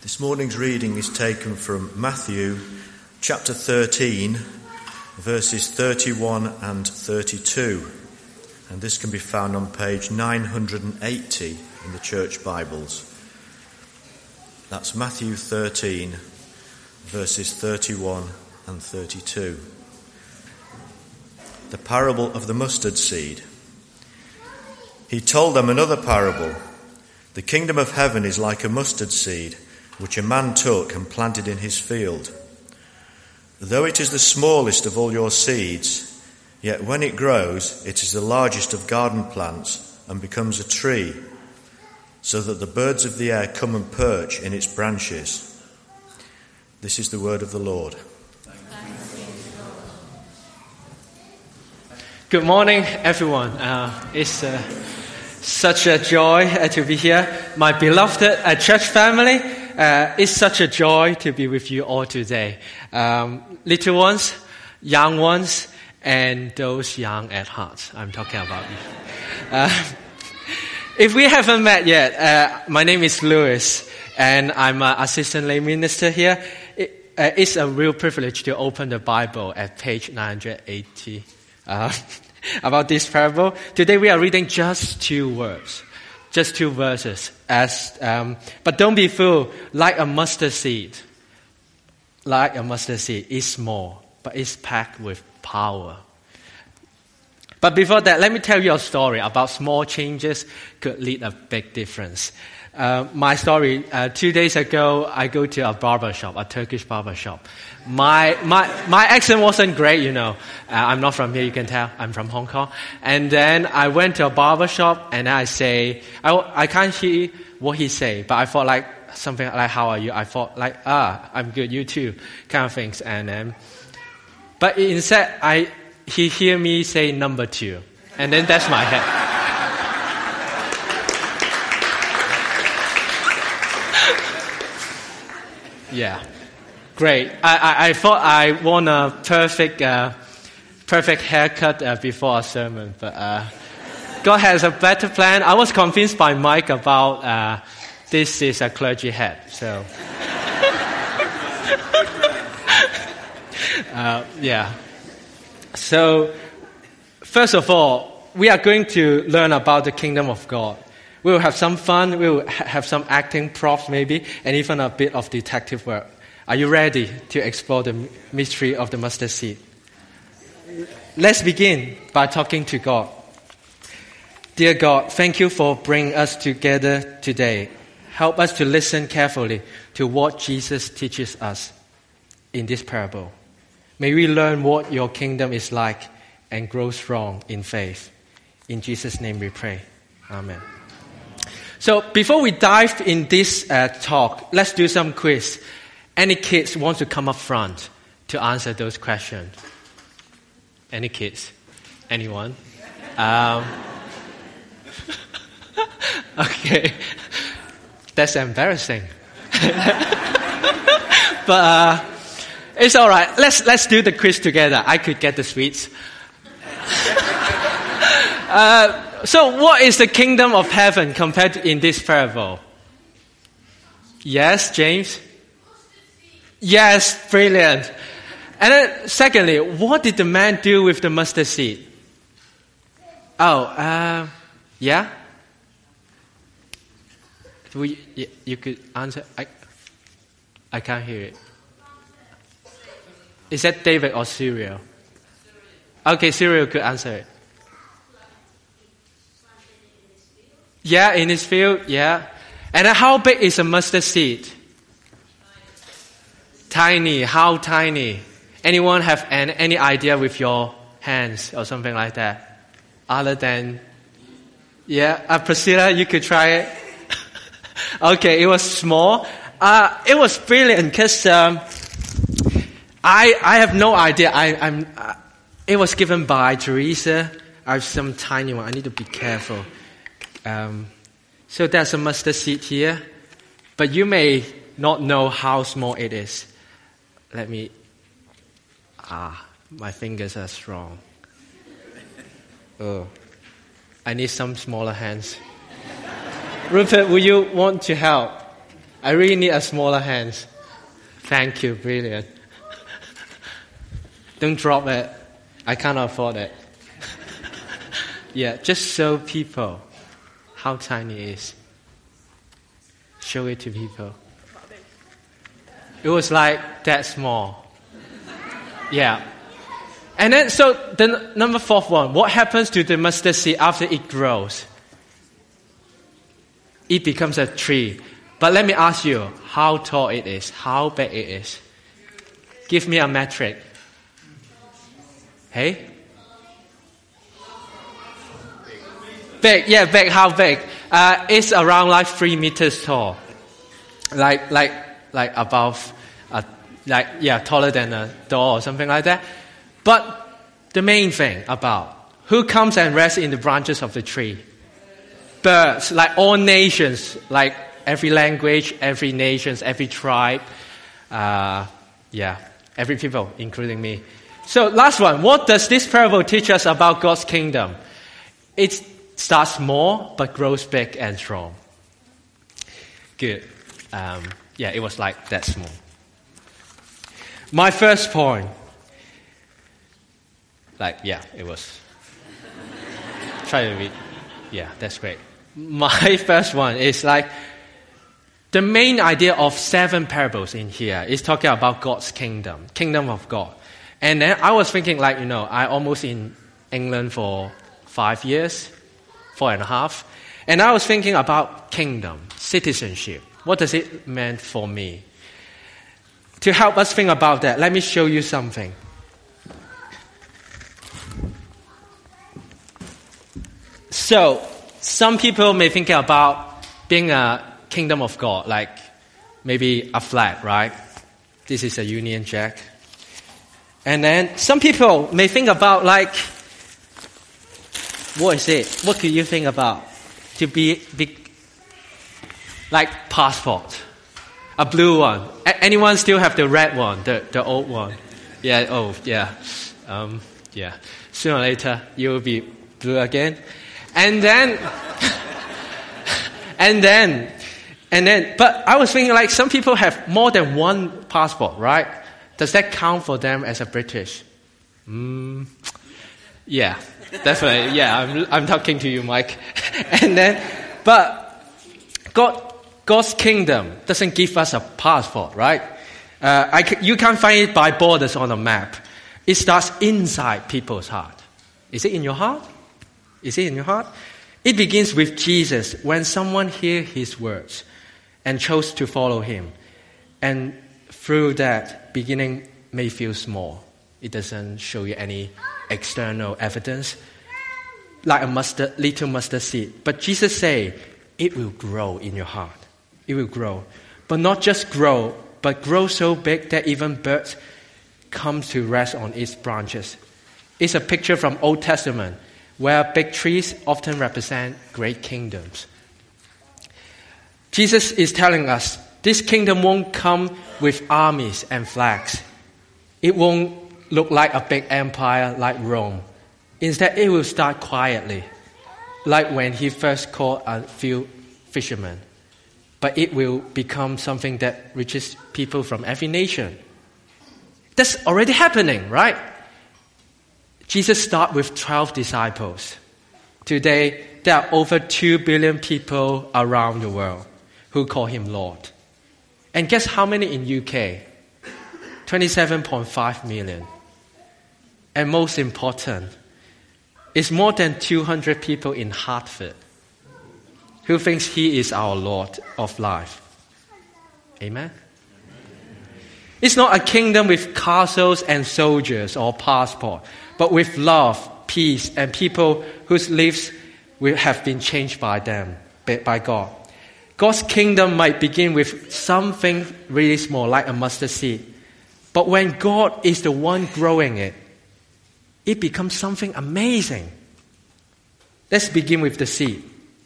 This morning's reading is taken from Matthew chapter 13, verses 31 and 32. And this can be found on page 980 in the Church Bibles. That's Matthew 13, verses 31 and 32. The parable of the mustard seed. He told them another parable. The kingdom of heaven is like a mustard seed, which a man took and planted in his field. Though it is the smallest of all your seeds, yet when it grows, it is the largest of garden plants and becomes a tree, so that the birds of the air come and perch in its branches. This is the word of the Lord. Good morning, everyone. It's such a joy to be here. My beloved church family, it's such a joy to be with you all today. Little ones, young ones, and those young at heart. I'm talking about you. If we haven't met yet, my name is Louis, and I'm an assistant lay minister here. It's a real privilege to open the Bible at page 980. About this parable. Today we are reading just two verses. But don't be fooled. Like a mustard seed, it's small, but it's packed with power. But before that, let me tell you a story about small changes could lead a big difference. My story, 2 days ago, I go to a barber shop, a Turkish barber shop. My accent wasn't great, you know. I'm not from here, you can tell. I'm from Hong Kong. And then I went to a barber shop and I say, I can't hear what he say, but I thought like something like, how are you? I thought like, I'm good, you too, kind of things. And but instead, he hear me say number 2. And then that's my head. Yeah, great. I thought I want a perfect haircut before a sermon, but God has a better plan. I was convinced by Mike about this is a clergy hat, so yeah. So first of all, we are going to learn about the kingdom of God. We will have some fun, we will have some acting props maybe, and even a bit of detective work. Are you ready to explore the mystery of the mustard seed? Let's begin by talking to God. Dear God, thank you for bringing us together today. Help us to listen carefully to what Jesus teaches us in this parable. May we learn what your kingdom is like and grow strong in faith. In Jesus' name we pray. Amen. So before we dive in this talk, let's do some quiz. Any kids want to come up front to answer those questions? Any kids? Anyone? Okay. That's embarrassing. But it's all right. Let's do the quiz together. I could get the sweets. So what is the kingdom of heaven compared to in this parable? Yes, James? Yes, brilliant. And then secondly, what did the man do with the mustard seed? Oh, yeah? You could answer. I can't hear it. Is that David or Cyril? Okay, Cyril could answer it. Yeah, in his field, yeah. And how big is a mustard seed? Tiny. How tiny? Anyone have any idea with your hands or something like that? Other than, yeah, Priscilla, you could try it. Okay, it was small. It was brilliant because I have no idea. It was given by Teresa. I have some tiny one. I need to be careful. So there's a mustard seed here, but you may not know how small it is. Let me, my fingers are strong. Oh, I need some smaller hands. Rupert, will you want to help? I really need a smaller hands. Thank you, brilliant. Don't drop it. I can't afford it. Yeah, just show people how tiny it is. Show it to people. It was like that small. Yeah. And then, so the number 4th one, what happens to the mustard seed after it grows? It becomes a tree. But let me ask you, how tall it is, how big it is. Give me a metric. Hey? Big, yeah, big, how big? It's around like 3 meters tall. Like above, taller than a door or something like that. But the main thing about, who comes and rests in the branches of the tree? Birds, like all nations, like every language, every nation, every tribe, every people, including me. So last one, what does this parable teach us about God's kingdom? It starts small, but grows big and strong. Good. It was like that small. My first point, it was. Try to read. Yeah, that's great. My first one is the main idea of 7 parables in here is talking about God's kingdom of God. And then I was thinking I almost in England for 5 years, 4.5. And I was thinking about kingdom, citizenship. What does it mean for me? To help us think about that, let me show you something. So, some people may think about being a kingdom of God, like maybe a flag, right? This is a Union Jack. And then some people may think about what is it? What could you think about? To be like passport. A blue one. Anyone still have the red one, the old one? Yeah, Sooner or later, you will be blue again. And then, but I was thinking some people have more than one passport, right? Does that count for them as a British? Yeah, definitely. Yeah, I'm talking to you, Mike. And then, but God's kingdom doesn't give us a passport, right? You can't find it by borders on a map. It starts inside people's heart. Is it in your heart? Is it in your heart? It begins with Jesus when someone hears his words and chose to follow him. And through that, beginning may feel small. It doesn't show you any external evidence, like a little mustard seed. But Jesus say, it will grow in your heart. It will grow. But not just grow, but grow so big that even birds come to rest on its branches. It's a picture from Old Testament, where big trees often represent great kingdoms. Jesus is telling us this kingdom won't come with armies and flags. It won't look like a big empire like Rome. Instead, it will start quietly, like when he first called a few fishermen. But it will become something that reaches people from every nation. That's already happening, right? Jesus started with 12 disciples. Today, there are over 2 billion people around the world who call him Lord. And guess how many in UK? 27.5 million. And most important, it's more than 200 people in Hartford who thinks he is our Lord of life. Amen? It's not a kingdom with castles and soldiers or passport, but with love, peace, and people whose lives will have been changed by them, by God. God's kingdom might begin with something really small, like a mustard seed. But when God is the one growing it, it becomes something amazing. Let's begin with the seed.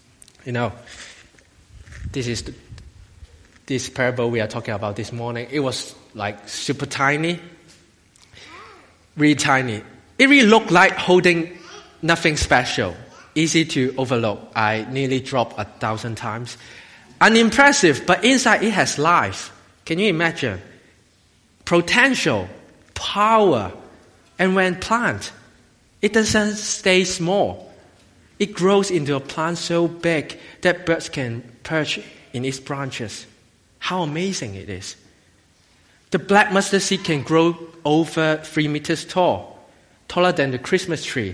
This is this parable we are talking about this morning. It was super tiny, really tiny. It really looked like holding nothing special, easy to overlook. I nearly dropped 1,000 times. Unimpressive, but inside it has life. Can you imagine? Potential, power, and when planted, it doesn't stay small. It grows into a plant so big that birds can perch in its branches. How amazing it is. The black mustard seed can grow over 3 meters tall, taller than the Christmas tree.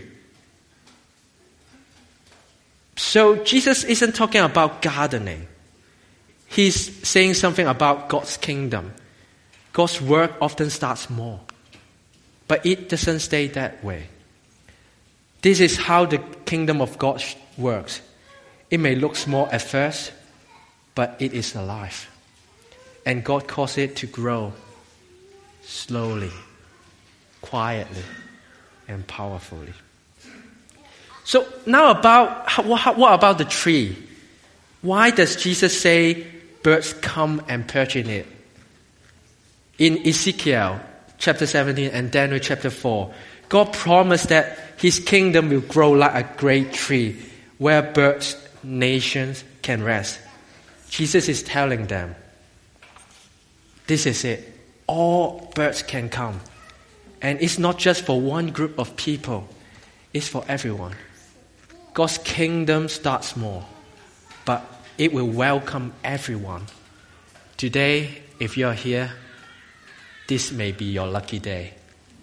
So Jesus isn't talking about gardening. He's saying something about God's kingdom. God's work often starts small, but it doesn't stay that way. This is how the kingdom of God works. It may look small at first, but it is alive. And God calls it to grow slowly, quietly, and powerfully. So now what about the tree? Why does Jesus say birds come and perch in it? In Ezekiel chapter 17 and Daniel chapter 4, God promised that His kingdom will grow like a great tree where birds, nations can rest. Jesus is telling them, this is it. All birds can come. And it's not just for one group of people. It's for everyone. God's kingdom starts small, but it will welcome everyone. Today, if you're here, this may be your lucky day.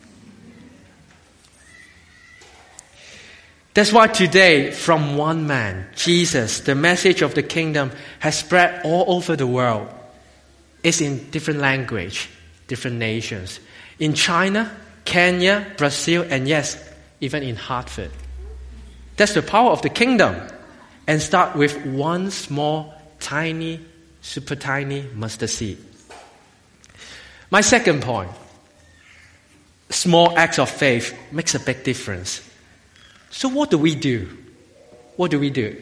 That's why today, from one man, Jesus, the message of the kingdom has spread all over the world. It's in different language, different nations. In China, Kenya, Brazil, and yes, even in Hartford. That's the power of the kingdom. And start with one small, tiny, super tiny mustard seed. My second point, small acts of faith makes a big difference. So what do we do? What do we do?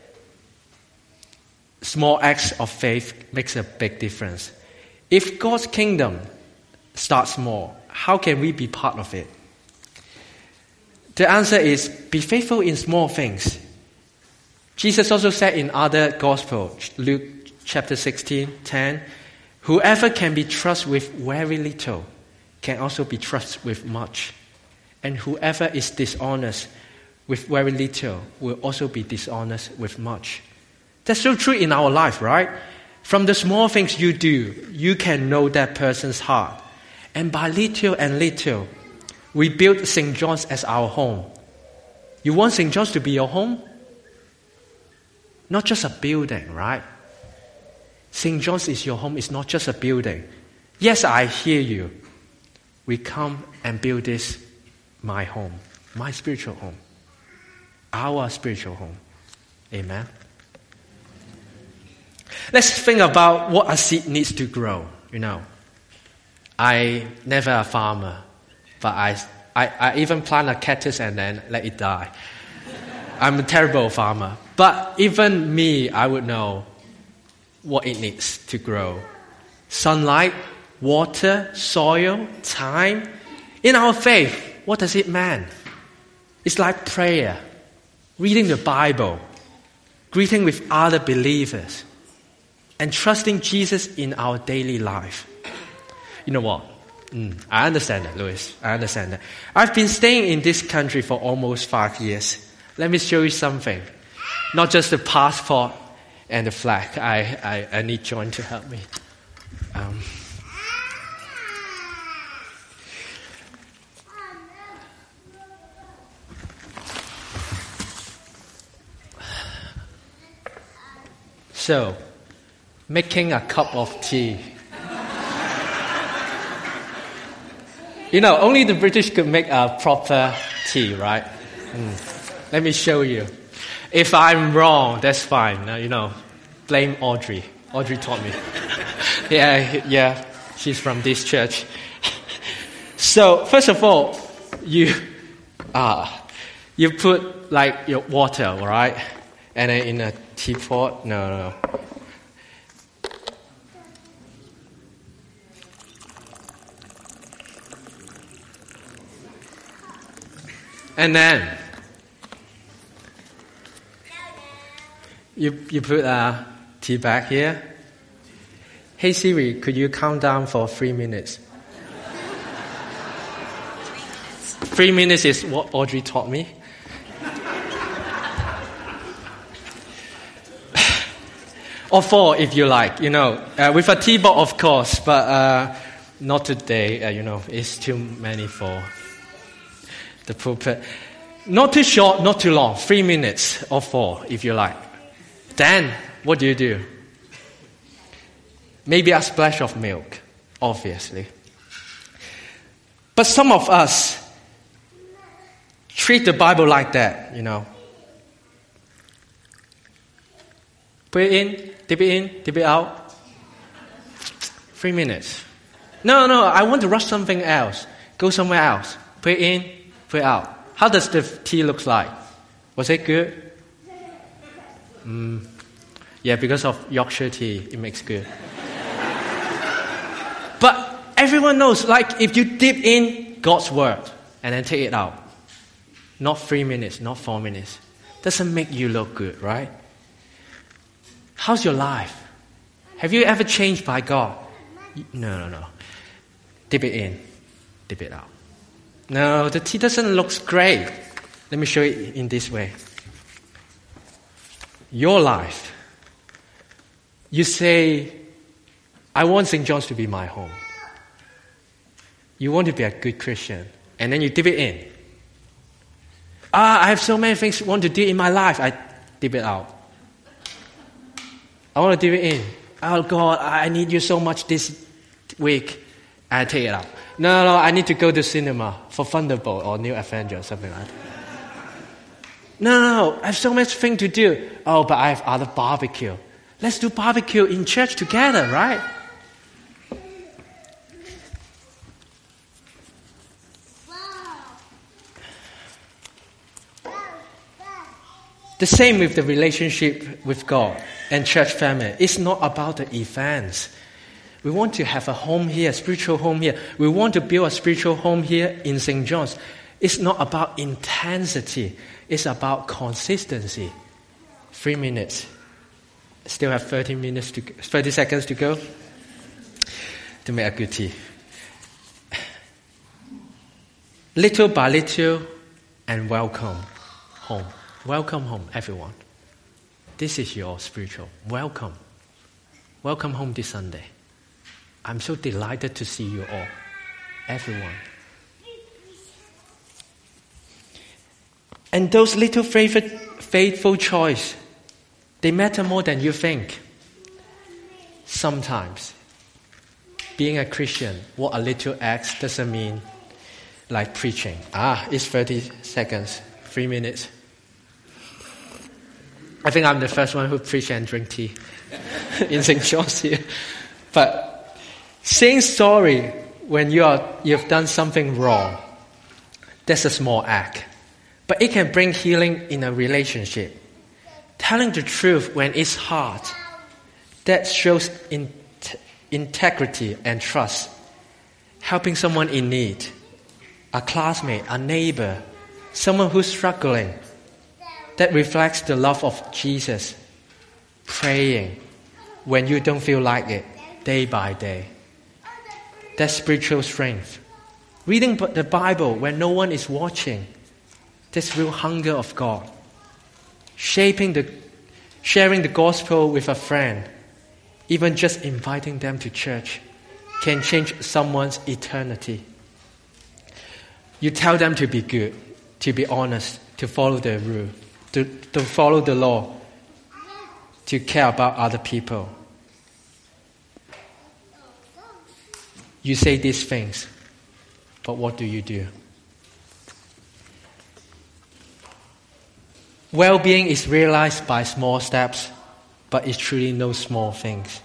Small acts of faith makes a big difference. If God's kingdom starts small, how can we be part of it? The answer is, be faithful in small things. Jesus also said in other Gospels, Luke chapter 16:10, whoever can be trusted with very little can also be trusted with much. And whoever is dishonest with very little will also be dishonest with much. That's so true in our life, right? From the small things you do, you can know that person's heart. And by little and little, we build St. John's as our home. You want St. John's to be your home? Not just a building, right? St. John's is your home. It's not just a building. Yes, I hear you. We come and build this, my home, my spiritual home, our spiritual home. Amen. Let's think about what a seed needs to grow. I never a farmer, but I even plant a cactus and then let it die. I'm a terrible farmer. But even me, I would know what it needs to grow. Sunlight, water, soil, time. In our faith, what does it mean? It's like prayer, reading the Bible, greeting with other believers, and trusting Jesus in our daily life. You know what? I understand that, Louis. I understand that. I've been staying in this country for almost 5 years. Let me show you something. Not just the passport and the flag. I need John to help me. So, making a cup of tea. Only the British could make a proper tea, right? Let me show you. If I'm wrong, that's fine. Blame Audrey. Audrey taught me. Yeah, she's from this church. So, first of all, you put like your water, right? And then in a teapot. No. And then you put tea bag here. Hey Siri, could you count down for 3 minutes? 3 minutes is what Audrey taught me. Or 4 if you like, with a teapot of course, but not today, it's too many for the pulpit. Not too short, not too long, 3 minutes or 4 if you like. Then, what do? Maybe a splash of milk, obviously. But some of us treat the Bible like that, Put it in, dip it out. 3 minutes. No, I want to rush something else. Go somewhere else. Put it in, put it out. How does the tea look like? Was it good? Yeah, because of Yorkshire tea, it makes good. But everyone knows, if you dip in God's word and then take it out, not 3 minutes, not 4 minutes, doesn't make you look good, right? How's your life? Have you ever changed by God? No. Dip it in, dip it out. No, the tea doesn't look great. Let me show it in this way. Your life. You say, I want St. John's to be my home. You want to be a good Christian. And then you dip it in. I have so many things I want to do in my life. I dip it out. I want to dip it in. Oh God, I need you so much this week. I take it out. No, I need to go to cinema for Thunderbolt or New Avenger or something like that. No, I have so much thing to do. Oh, but I have other barbecue. Let's do barbecue in church together, right? The same with the relationship with God and church family. It's not about the events. We want to have a home here, spiritual home here. We want to build a spiritual home here in St. John's. It's not about intensity. It's about consistency. 3 minutes. Still have 30 seconds to go to make a good tea. Little by little, and welcome home. Welcome home, everyone. This is your spiritual. Welcome. Welcome home this Sunday. I'm so delighted to see you all, everyone. And those little faithful choices, they matter more than you think. Sometimes, being a Christian, what a little act doesn't mean like preaching. It's 30 seconds, 3 minutes. I think I'm the first one who preach and drink tea in St. John's here. But saying sorry when you've done something wrong, that's a small act. But it can bring healing in a relationship. Telling the truth when it's hard, that shows integrity and trust. Helping someone in need, a classmate, a neighbor, someone who's struggling, that reflects the love of Jesus. Praying when you don't feel like it, day by day. That's spiritual strength. Reading the Bible when no one is watching. That's real hunger of God. Sharing the gospel with a friend, even just inviting them to church, can change someone's eternity. You tell them to be good, to be honest, to follow the rule, to follow the law, to care about other people. You say these things, but what do you do? Well-being is realized by small steps, but it's truly no small things.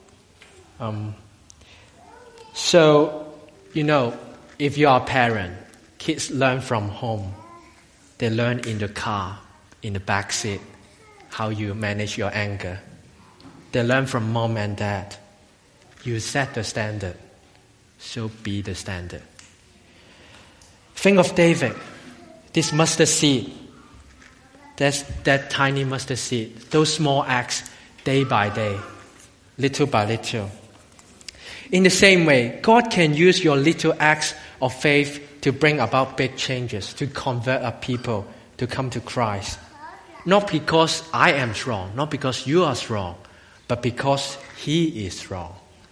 If you are a parent, kids learn from home. They learn in the car, in the back seat, how you manage your anger. They learn from mom and dad. You set the standard, so be the standard. Think of David, this mustard seed. That tiny mustard seed, those small acts day by day, little by little. In the same way, God can use your little acts of faith to bring about big changes, to convert a people to come to Christ. Not because I am strong, not because you are strong, but because He is strong.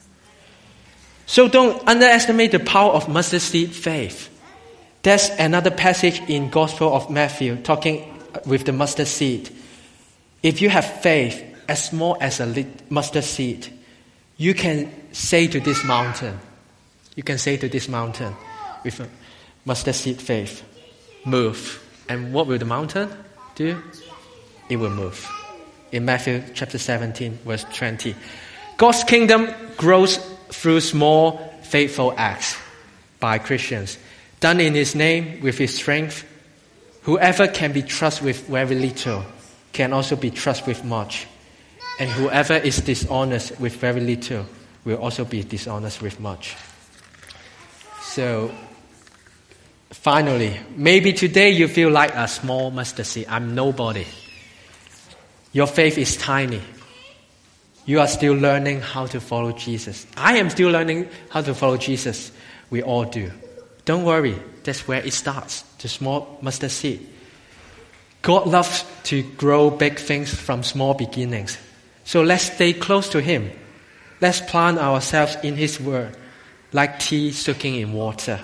So don't underestimate the power of mustard seed faith. There's another passage in Gospel of Matthew talking with the mustard seed. If you have faith as small as a mustard seed, you can say to this mountain, with a mustard seed faith, move. And what will the mountain do? It will move. In Matthew chapter 17, verse 20. God's kingdom grows through small, faithful acts by Christians, done in His name with His strength. Whoever can be trusted with very little can also be trusted with much. And whoever is dishonest with very little will also be dishonest with much. So, finally, maybe today you feel like a small mustard seed. I'm nobody. Your faith is tiny. You are still learning how to follow Jesus. I am still learning how to follow Jesus. We all do. Don't worry. That's where it starts. The small mustard seed. God loves to grow big things from small beginnings. So let's stay close to Him. Let's plant ourselves in His Word, like tea soaking in water.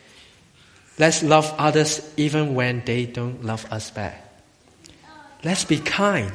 Let's love others even when they don't love us back. Let's be kind,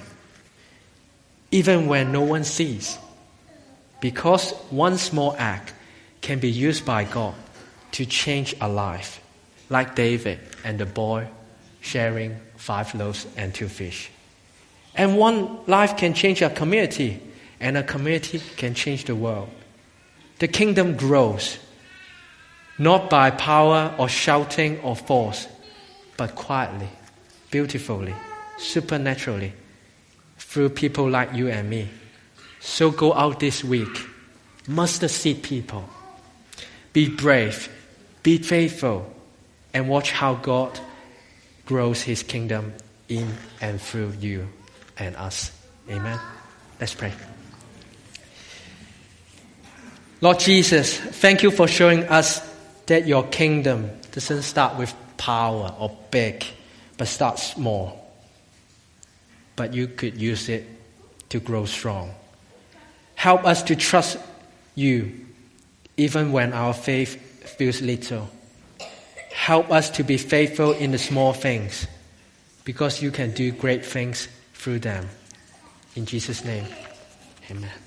even when no one sees. Because one small act can be used by God to change a life, like David and the boy sharing 5 loaves and 2 fish. And one life can change a community, and a community can change the world. The kingdom grows, not by power or shouting or force, but quietly, beautifully, supernaturally, through people like you and me. So go out this week, mustard seed people. Be brave, be faithful, and watch how God grows His kingdom in and through you and us. Amen. Let's pray. Lord Jesus, thank you for showing us that your kingdom doesn't start with power or big, but starts small. But you could use it to grow strong. Help us to trust you even when our faith feels little. Help us to be faithful in the small things, because you can do great things through them. In Jesus' name, amen.